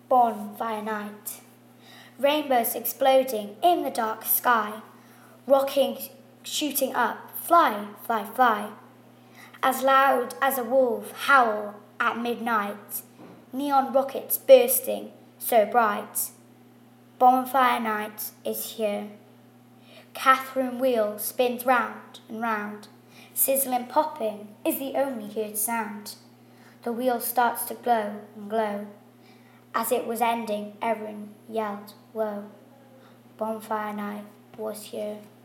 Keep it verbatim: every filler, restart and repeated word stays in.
Bonfire night. Rainbows exploding in the dark sky, rocking, shooting up, fly, fly, fly. As loud as a wolf howl at midnight, neon rockets bursting so bright. Bonfire night is here. Catherine wheel spins round and round. Sizzling popping is the only heard sound. The wheel starts to glow and glow. As it was ending, everyone yelled, "Whoa!" Bonfire night was here.